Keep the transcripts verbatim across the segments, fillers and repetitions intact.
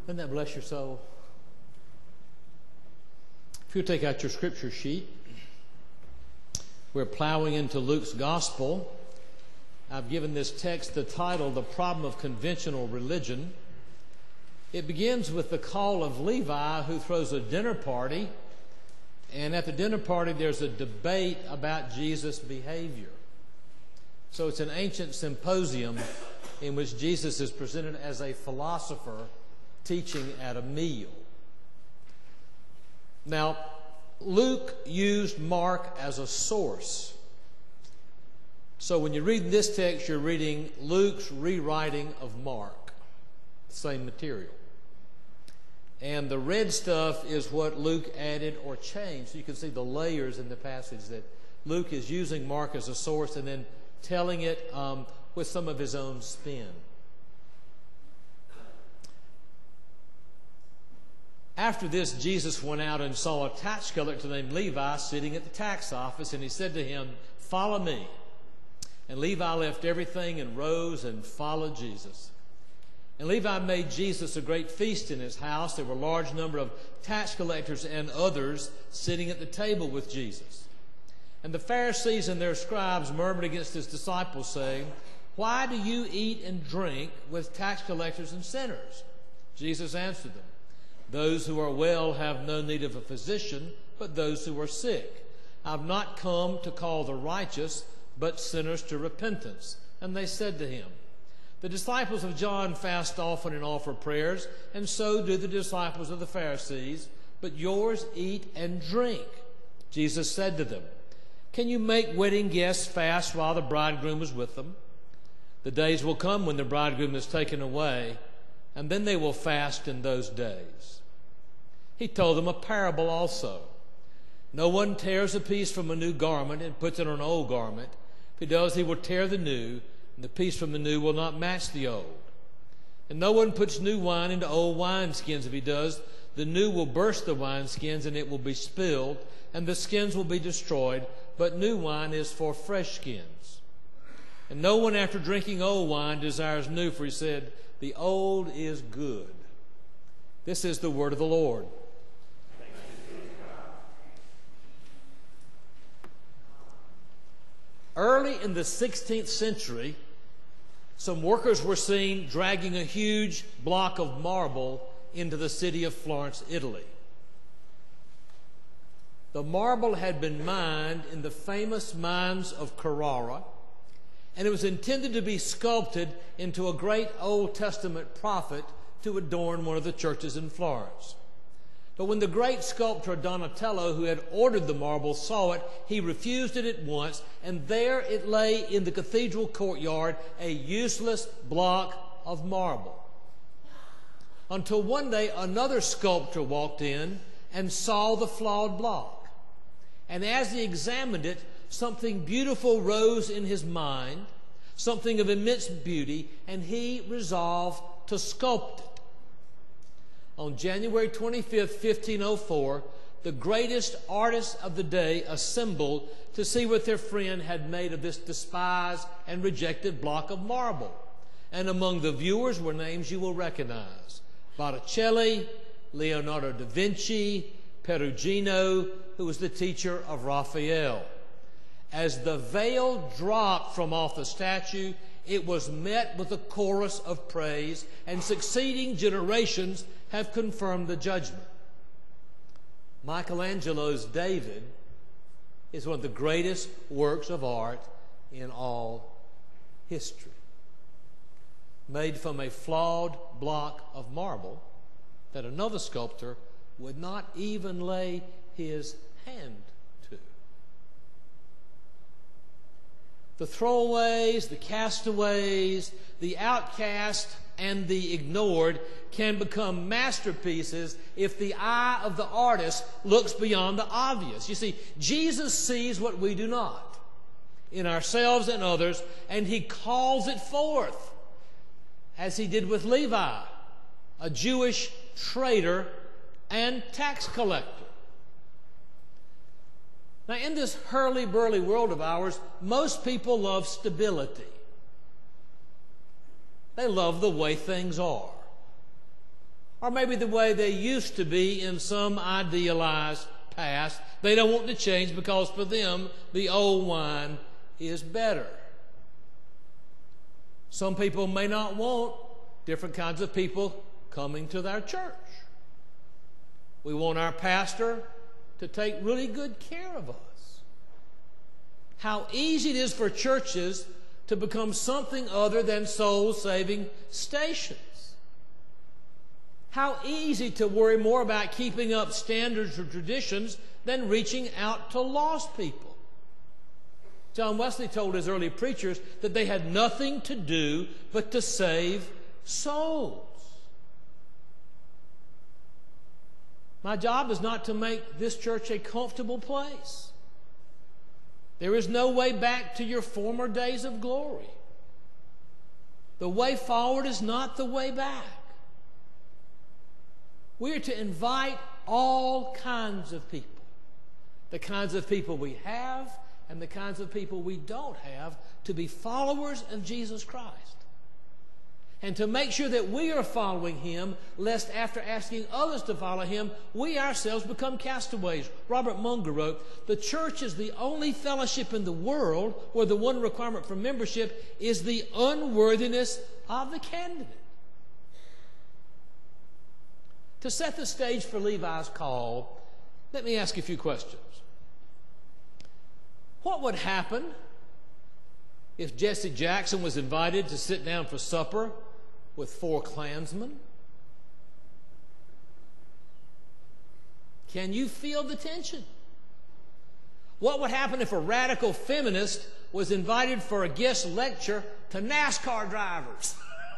Doesn't that bless your soul? If you take out your scripture sheet, we're plowing into Luke's gospel. I've given this text the title, The Problem of Conventional Religion. It begins with the call of Levi, who throws a dinner party, and at the dinner party there's a debate about Jesus' behavior. So it's an ancient symposium in which Jesus is presented as a philosopher teaching at a meal. Now, Luke used Mark as a source. So when you read this text, you're reading Luke's rewriting of Mark, the same material. And the red stuff is what Luke added or changed. So you can see the layers in the passage that Luke is using Mark as a source and then telling it um, with some of his own spin. After this, Jesus went out and saw a tax collector named Levi sitting at the tax office, and he said to him, "Follow me." And Levi left everything and rose and followed Jesus. And Levi made Jesus a great feast in his house. There were a large number of tax collectors and others sitting at the table with Jesus. And the Pharisees and their scribes murmured against his disciples, saying, "Why do you eat and drink with tax collectors and sinners?" Jesus answered them, "Those who are well have no need of a physician, but those who are sick. I have not come to call the righteous, but sinners to repentance." And they said to him, "The disciples of John fast often and offer prayers, and so do the disciples of the Pharisees, but yours eat and drink." Jesus said to them, "Can you make wedding guests fast while the bridegroom is with them? The days will come when the bridegroom is taken away, and then they will fast in those days." He told them a parable also. "No one tears a piece from a new garment and puts it on an old garment. If he does, he will tear the new, and the piece from the new will not match the old. And no one puts new wine into old wineskins. If he does, the new will burst the wineskins, and it will be spilled, and the skins will be destroyed, but new wine is for fresh skins. And no one after drinking old wine desires new, for he said, 'The old is good.'" This is the word of the Lord. Early in the sixteenth century, some workers were seen dragging a huge block of marble into the city of Florence, Italy. The marble had been mined in the famous mines of Carrara, and it was intended to be sculpted into a great Old Testament prophet to adorn one of the churches in Florence. But when the great sculptor Donatello, who had ordered the marble, saw it, he refused it at once, and there it lay in the cathedral courtyard, a useless block of marble. Until one day another sculptor walked in and saw the flawed block. And as he examined it, something beautiful rose in his mind, something of immense beauty, and he resolved to sculpt it. On January twenty-fifth, fifteen oh four, the greatest artists of the day assembled to see what their friend had made of this despised and rejected block of marble. And among the viewers were names you will recognize: Botticelli, Leonardo da Vinci, Perugino, who was the teacher of Raphael. As the veil dropped from off the statue, it was met with a chorus of praise, and succeeding generations have confirmed the judgment. Michelangelo's David is one of the greatest works of art in all history, made from a flawed block of marble that another sculptor would not even lay his hand to. The throwaways, the castaways, the outcast, and the ignored can become masterpieces if the eye of the artist looks beyond the obvious. You see, Jesus sees what we do not in ourselves and others, and he calls it forth, as he did with Levi, a Jewish traitor and tax collector. Now, in this hurly-burly world of ours, most people love stability. They love the way things are. or maybe the way they used to be in some idealized past. They don't want to change because for them, the old wine is better. Some people may not want different kinds of people coming to their church. We want our pastor to take really good care of us. How easy it is for churches to become something other than soul-saving stations. How easy to worry more about keeping up standards or traditions than reaching out to lost people. John Wesley told his early preachers that they had nothing to do but to save souls. My job is not to make this church a comfortable place. There is no way back to your former days of glory. The way forward is not the way back. We are to invite all kinds of people. The kinds of people we have and the kinds of people we don't have to be followers of Jesus Christ. And to make sure that we are following Him, lest after asking others to follow Him, we ourselves become castaways. Robert Munger wrote, "The church is the only fellowship in the world where the one requirement for membership is the unworthiness of the candidate." To set the stage for Levi's call, let me ask you a few questions. What would happen if Jesse Jackson was invited to sit down for supper with four Klansmen? Can you feel the tension? What would happen if a radical feminist was invited for a guest lecture to NASCAR drivers?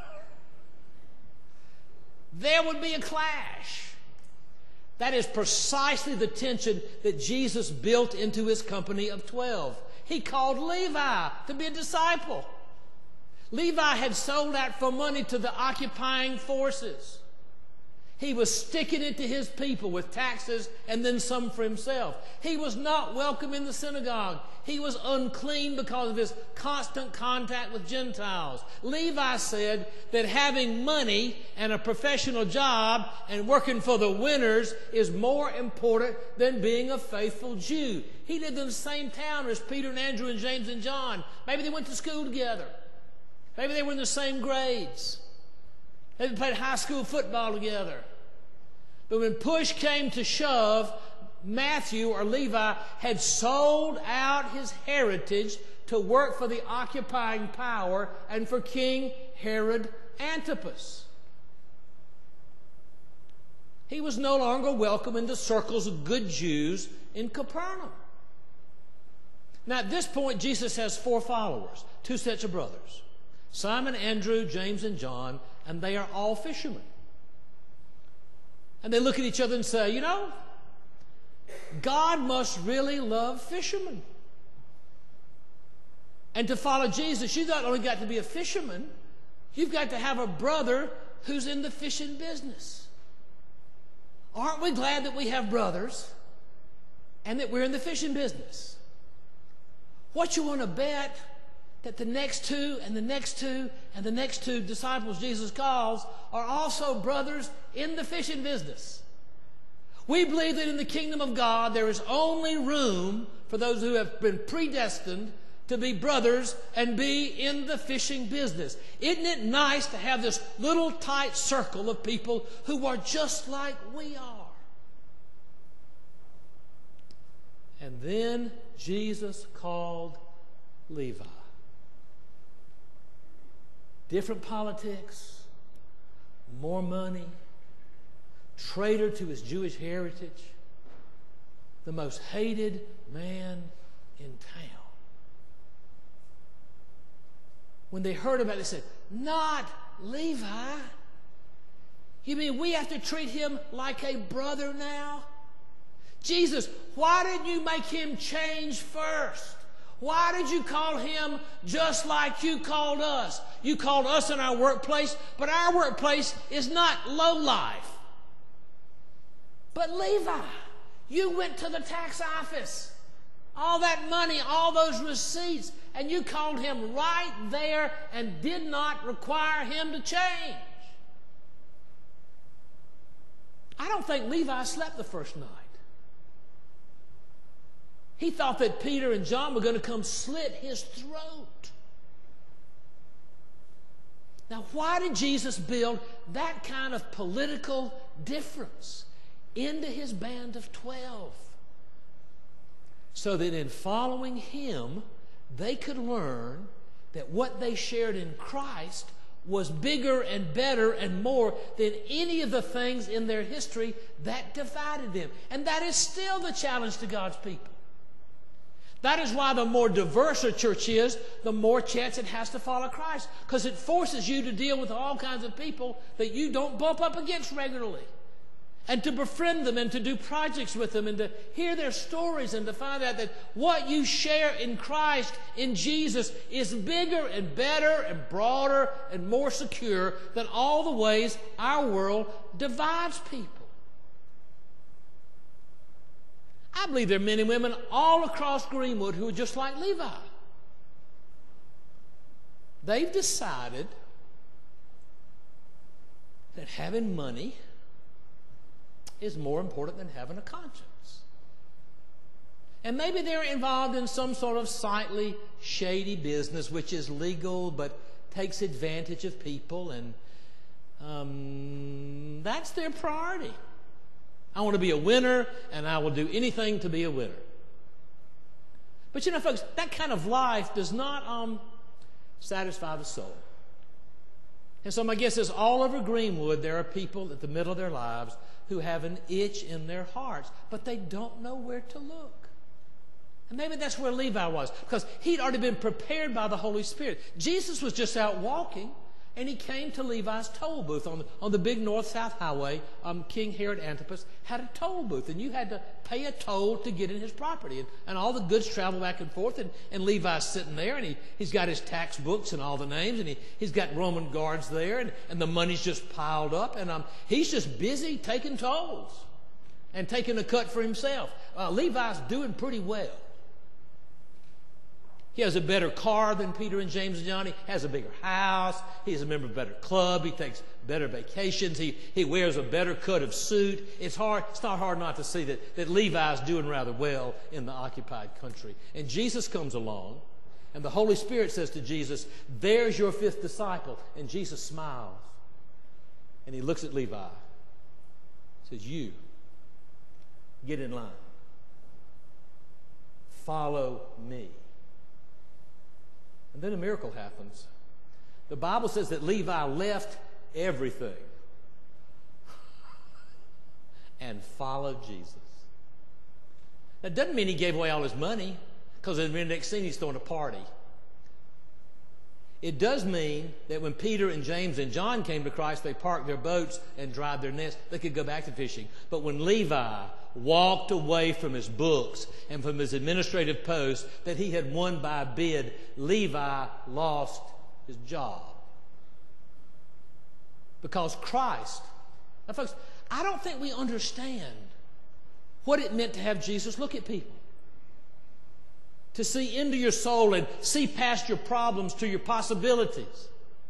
There would be a clash. That is precisely the tension that Jesus built into His company of twelve. He called Levi to be a disciple. Levi had sold out for money to the occupying forces. He was sticking it to his people with taxes and then some for himself. He was not welcome in the synagogue. He was unclean because of his constant contact with Gentiles. Levi said that having money and a professional job and working for the winners is more important than being a faithful Jew. He lived in the same town as Peter and Andrew and James and John. Maybe they went to school together. Maybe they were in the same grades. Maybe they played high school football together. But when push came to shove, Matthew or Levi had sold out his heritage to work for the occupying power and for King Herod Antipas. He was no longer welcome in the circles of good Jews in Capernaum. Now at this point, Jesus has four followers, two sets of brothers. Simon, Andrew, James, and John, and they are all fishermen. And they look at each other and say, you know, God must really love fishermen. And to follow Jesus, you've not only got to be a fisherman, you've got to have a brother who's in the fishing business. Aren't we glad that we have brothers and that we're in the fishing business? What you want to bet that the next two and the next two and the next two disciples Jesus calls are also brothers in the fishing business. We believe that in the kingdom of God there is only room for those who have been predestined to be brothers and be in the fishing business. Isn't it nice to have this little tight circle of people who are just like we are? And then Jesus called Levi. Different politics, more money, traitor to his Jewish heritage, the most hated man in town. When they heard about it, they said, "Not Levi. You mean we have to treat him like a brother now? Jesus, why didn't you make him change first? Why did you call him just like you called us? You called us in our workplace, but our workplace is not low life. But Levi, you went to the tax office. All that money, all those receipts, and you called him right there and did not require him to change." don't think Levi slept the first night. He thought that Peter and John were going to come slit his throat. Now, why did Jesus build that kind of political difference into his band of twelve? So that in following him, they could learn that what they shared in Christ was bigger and better and more than any of the things in their history that divided them. And that is still the challenge to God's people. That is why the more diverse a church is, the more chance it has to follow Christ. Because it forces you to deal with all kinds of people that you don't bump up against regularly. And to befriend them and to do projects with them and to hear their stories and to find out that what you share in Christ, in Jesus, is bigger and better and broader and more secure than all the ways our world divides people. I believe there are men and women all across Greenwood who are just like Levi. They've decided that having money is more important than having a conscience. And maybe they're involved in some sort of slightly shady business which is legal but takes advantage of people, and um, that's their priority. I want to be a winner, and I will do anything to be a winner. But you know, folks, that kind of life does not um, satisfy the soul. And so my guess is all over Greenwood there are people at the middle of their lives who have an itch in their hearts, but they don't know where to look. And maybe that's where Levi was, because he'd already been prepared by the Holy Spirit. Jesus was just out walking, and he came to Levi's toll booth on the, on the big north-south highway. Um, King Herod Antipas had a toll booth, and you had to pay a toll to get in his property. And, and all the goods travel back and forth, and, and Levi's sitting there, and he, he's got his tax books and all the names, and he, he's got Roman guards there, and, and the money's just piled up, and um, he's just busy taking tolls and taking a cut for himself. Uh, Levi's doing pretty well. He has a better car than Peter and James and John. He has a bigger house. He's a member of a better club. He takes better vacations. He, he wears a better cut of suit. It's hard. It's not hard not to see that, that Levi's doing rather well in the occupied country. And Jesus comes along, and the Holy Spirit says to Jesus, "There's your fifth disciple." And Jesus smiles, and he looks at Levi. He says, "You, get in line. Follow me." And then a miracle happens. The Bible says that Levi left everything and followed Jesus. That doesn't mean he gave away all his money, because in the next scene he's throwing a party. It does mean that when Peter and James and John came to Christ, they parked their boats and dried their nets. They could go back to fishing. But when Levi walked away from his books and from his administrative post that he had won by bid, Levi lost his job. Because Christ... Now, folks, I don't think we understand what it meant to have Jesus look at people. To see into your soul and see past your problems to your possibilities.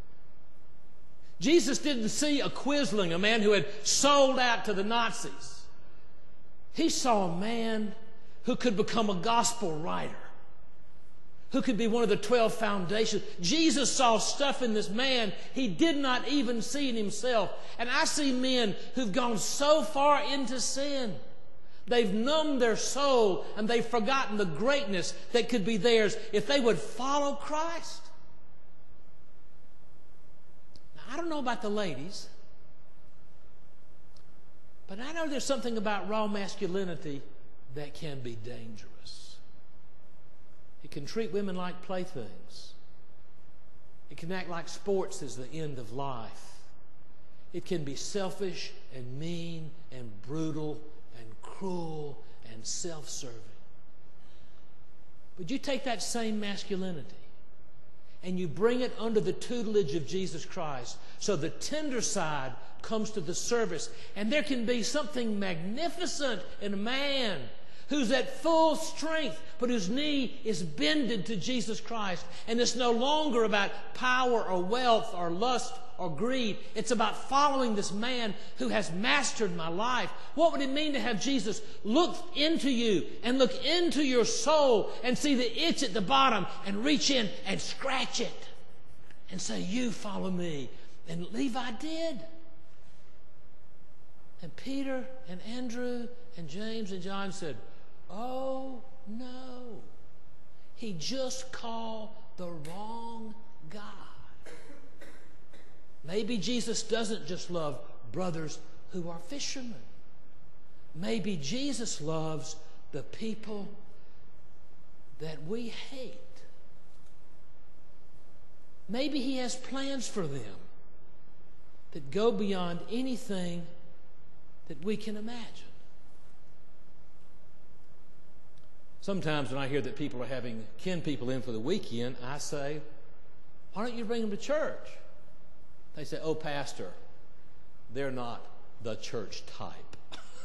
Jesus didn't see a Quisling, a man who had sold out to the Nazis. He saw a man who could become a gospel writer, who could be one of the twelve foundations. Jesus saw stuff in this man he did not even see in himself. And I see men who've gone so far into sin, they've numbed their soul and they've forgotten the greatness that could be theirs if they would follow Christ. Now, I don't know about the ladies, but I know there's something about raw masculinity that can be dangerous. It can treat women like playthings. It can act like sports is the end of life. It can be selfish and mean and brutal and cruel and self-serving. But you take that same masculinity and you bring it under the tutelage of Jesus Christ, so the tender side comes to the service, and there can be something magnificent in a man who's at full strength, but whose knee is bended to Jesus Christ. And it's no longer about power or wealth or lust or greed. It's about following this man who has mastered my life. What would it mean to have Jesus look into you and look into your soul and see the itch at the bottom and reach in and scratch it and say, you follow me? And Levi did. And Peter and Andrew and James and John said, oh no, he just called the wrong guy. Maybe Jesus doesn't just love brothers who are fishermen. Maybe Jesus loves the people that we hate. Maybe he has plans for them that go beyond anything that we can imagine. Sometimes when I hear that people are having kin people in for the weekend, I say, why don't you bring them to church? They say, oh, Pastor, they're not the church type.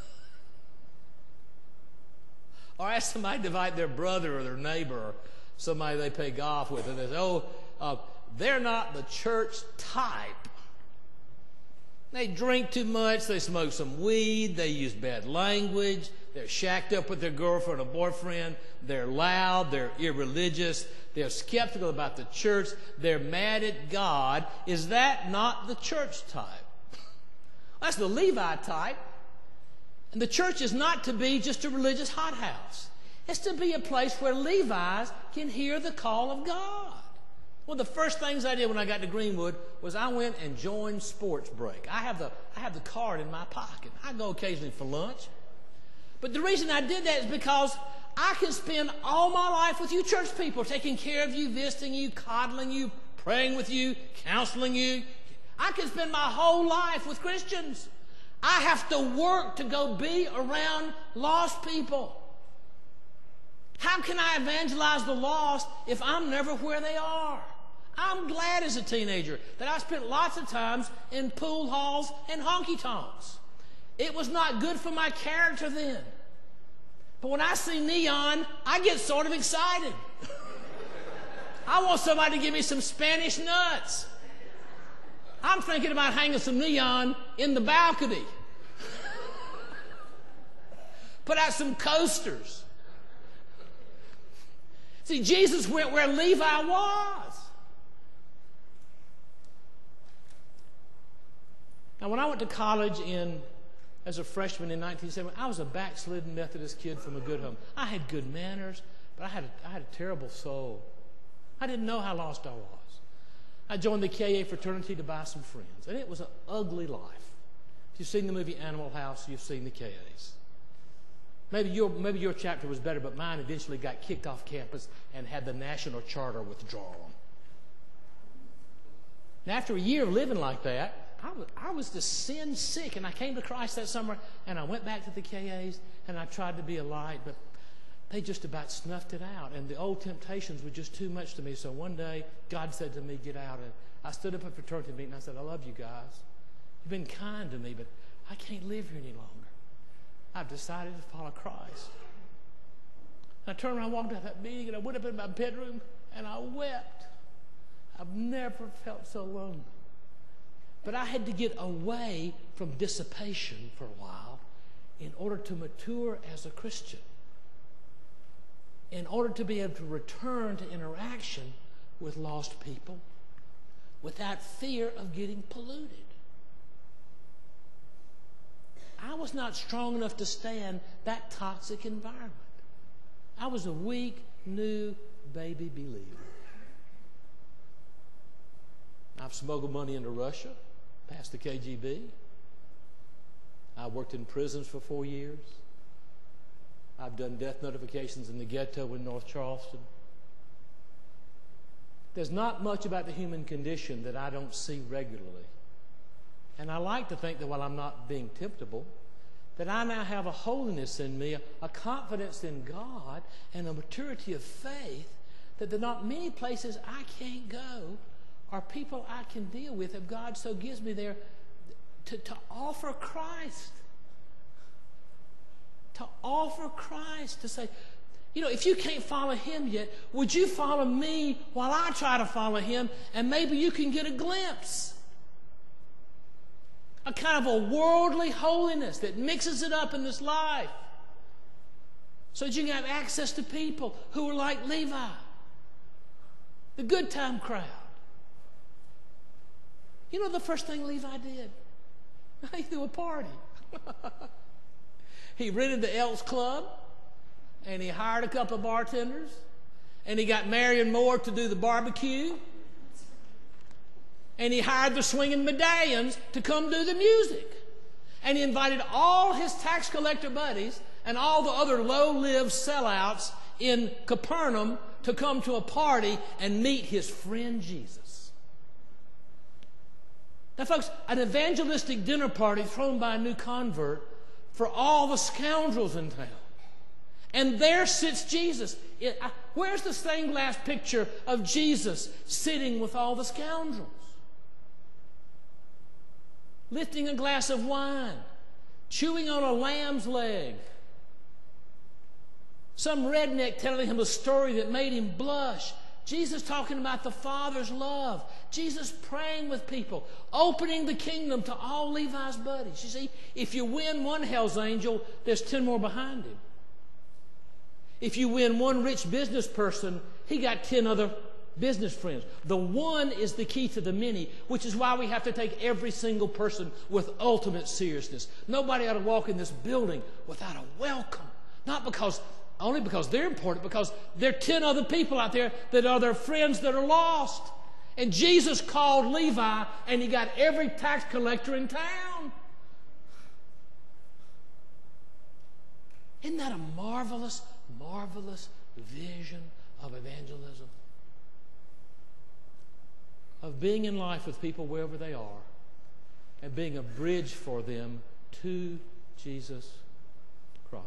Or I ask somebody to invite their brother or their neighbor or somebody they play golf with, and they say, oh, uh, they're not the church type. They drink too much, they smoke some weed, they use bad language, they're shacked up with their girlfriend or boyfriend, they're loud, they're irreligious, they're skeptical about the church, they're mad at God. Is that not the church type? That's the Levi type. And the church is not to be just a religious hothouse. It's to be a place where Levites can hear the call of God. One of the first things I did when I got to Greenwood was I went and joined Sports Break. I have the, I have the card in my pocket. I go occasionally for lunch. But the reason I did that is because I can spend all my life with you church people, taking care of you, visiting you, coddling you, praying with you, counseling you. I can spend my whole life with Christians. I have to work to go be around lost people. How can I evangelize the lost if I'm never where they are? I'm glad as a teenager that I spent lots of times in pool halls and honky-tonks. It was not good for my character then. But when I see neon, I get sort of excited. I want somebody to give me some Spanish nuts. I'm thinking about hanging some neon in the balcony. Put out some coasters. See, Jesus went where Levi was. Now, when I went to college in as a freshman in nineteen seventy, I was a backslidden Methodist kid from a good home. I had good manners, but I had a, I had a terrible soul. I didn't know how lost I was. I joined the K A fraternity to buy some friends, and it was an ugly life. If you've seen the movie Animal House, you've seen the K As. Maybe your, maybe your chapter was better, but mine eventually got kicked off campus and had the national charter withdrawn. And after a year of living like that, I was, I was just sin sick, and I came to Christ that summer, and I went back to the K As, and I tried to be a light, but they just about snuffed it out, and the old temptations were just too much to me. So one day, God said to me, get out. And I stood up at a fraternity meeting, and I said, I love you guys. You've been kind to me, but I can't live here any longer. I've decided to follow Christ. And I turned around, walked out of that meeting, and I went up in my bedroom, and I wept. I've never felt so lonely. But I had to get away from dissipation for a while in order to mature as a Christian, in order to be able to return to interaction with lost people without fear of getting polluted. I was not strong enough to stand that toxic environment. I was a weak, new baby believer. I've smuggled money into Russia, past the K G B. I worked in prisons for four years. I've done death notifications in the ghetto in North Charleston. There's not much about the human condition that I don't see regularly. And I like to think that while I'm not being temptable, that I now have a holiness in me, a, a confidence in God, and a maturity of faith that there are not many places I can't go or people I can deal with if God so gives me there to, to offer Christ, to offer Christ, to say, you know, if you can't follow him yet, would you follow me while I try to follow him, and maybe you can get a glimpse. A kind of a worldly holiness that mixes it up in this life so that you can have access to people who are like Levi, the good time crowd. You know the first thing Levi did? He threw a party. He rented the Elks Club, and he hired a couple of bartenders, and he got Marion Moore to do the barbecue, and he hired the swinging medallions to come do the music, and he invited all his tax collector buddies and all the other low-lived sellouts in Capernaum to come to a party and meet his friend Jesus. Now, folks, an evangelistic dinner party thrown by a new convert for all the scoundrels in town. And there sits Jesus. It, I, where's the stained glass picture of Jesus sitting with all the scoundrels? Lifting a glass of wine, chewing on a lamb's leg. Some redneck telling him a story that made him blush. Jesus talking about the Father's love. Jesus praying with people, opening the kingdom to all Levi's buddies. You see, if you win one hell's angel, there's ten more behind him. If you win one rich business person, he got ten other business friends. The one is the key to the many, which is why we have to take every single person with ultimate seriousness. Nobody ought to walk in this building without a welcome. Not because, only because they're important, because there are ten other people out there that are their friends that are lost. And Jesus called Levi, and he got every tax collector in town. Isn't that a marvelous, marvelous vision of evangelism? Of being in life with people wherever they are and being a bridge for them to Jesus Christ.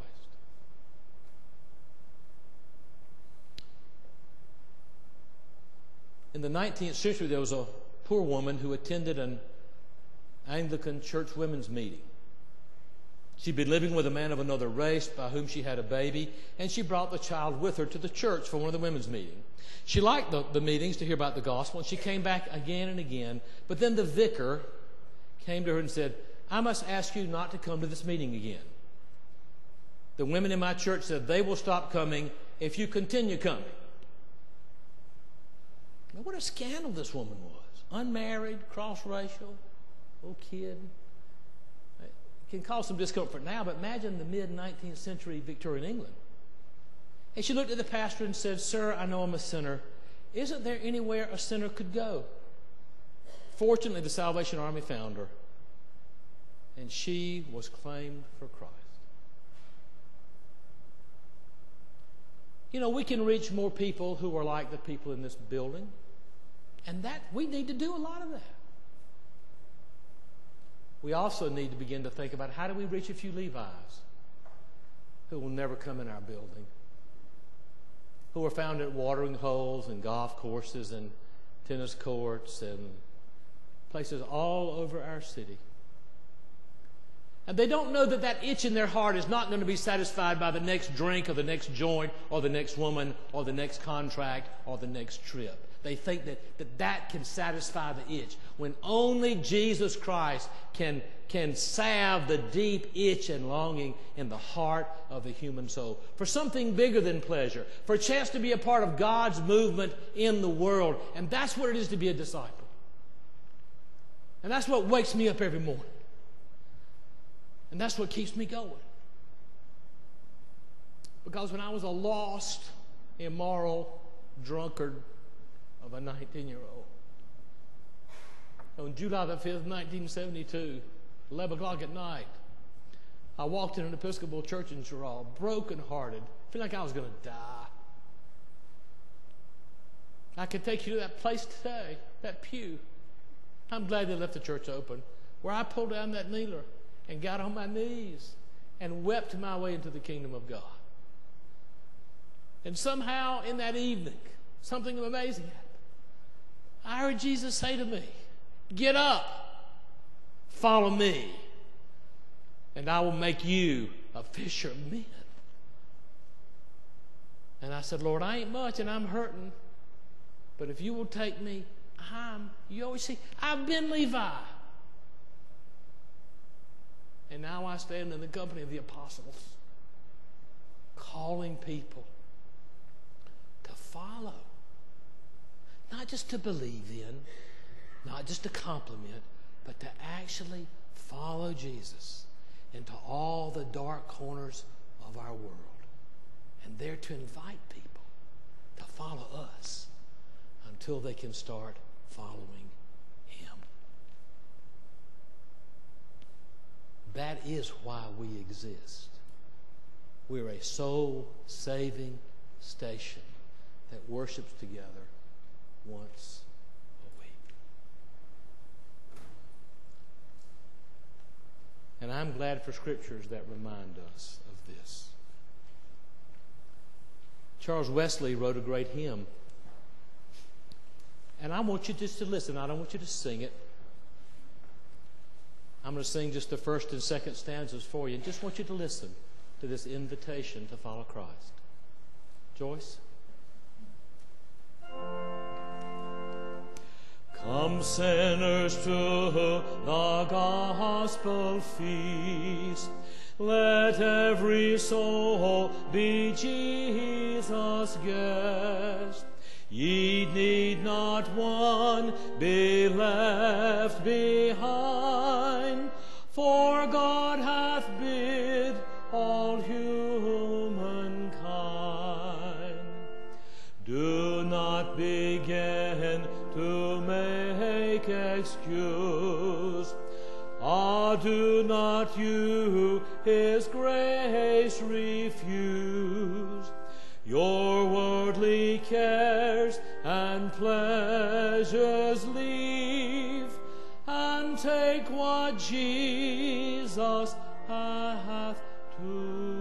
In the nineteenth century, there was a poor woman who attended an Anglican church women's meeting. She'd been living with a man of another race by whom she had a baby, and she brought the child with her to the church for one of the women's meetings. She liked the, the meetings to hear about the gospel, and she came back again and again. But then the vicar came to her and said, I must ask you not to come to this meeting again. The women in my church said they will stop coming if you continue coming. Now, what a scandal this woman was. Unmarried, cross-racial, little kid. It can cause some discomfort now, but imagine the mid-nineteenth century Victorian England. And she looked at the pastor and said, Sir, I know I'm a sinner. Isn't there anywhere a sinner could go? Fortunately, the Salvation Army found her, and she was claimed for Christ. You know, we can reach more people who are like the people in this building, and that we need to do a lot of that. We also need to begin to think about how do we reach a few Levi's who will never come in our building, who are found at watering holes and golf courses and tennis courts and places all over our city. And they don't know that that itch in their heart is not going to be satisfied by the next drink or the next joint or the next woman or the next contract or the next trip. They think that that, that can satisfy the itch, when only Jesus Christ can, can salve the deep itch and longing in the heart of the human soul. For something bigger than pleasure, for a chance to be a part of God's movement in the world. And that's what it is to be a disciple. And that's what wakes me up every morning. And that's what keeps me going. Because when I was a lost, immoral drunkard of a nineteen-year-old, on July the fifth, nineteen seventy-two, eleven o'clock at night, I walked in an Episcopal church in Chirral, broken-hearted, feeling like I was going to die. I could take you to that place today, that pew. I'm glad they left the church open, where I pulled down that kneeler and got on my knees and wept my way into the kingdom of God. And somehow in that evening, something amazing happened. I heard Jesus say to me, get up, follow me, and I will make you a a fisher of men. And I said, Lord, I ain't much and I'm hurting, but if you will take me, I'm, you always see, I've been Levi. And now I stand in the company of the apostles, calling people to follow. Not just to believe in, not just to compliment, but to actually follow Jesus into all the dark corners of our world. And there to invite people to follow us until they can start following Him. That is why we exist. We're a soul-saving station that worships together once a week. And I'm glad for scriptures that remind us of this. Charles Wesley wrote a great hymn. And I want you just to listen. I don't want you to sing it. I'm going to sing just the first and second stanzas for you. And just want you to listen to this invitation to follow Christ. Joyce? Come sinners to the gospel feast. Let every soul be Jesus' guest. Ye need not one be left behind, for God hath bid all humankind. Do not begin to make excuse. Ah, do not you His grace refuse. Your worldly cares and pleasures leave, and take what Jesus hath to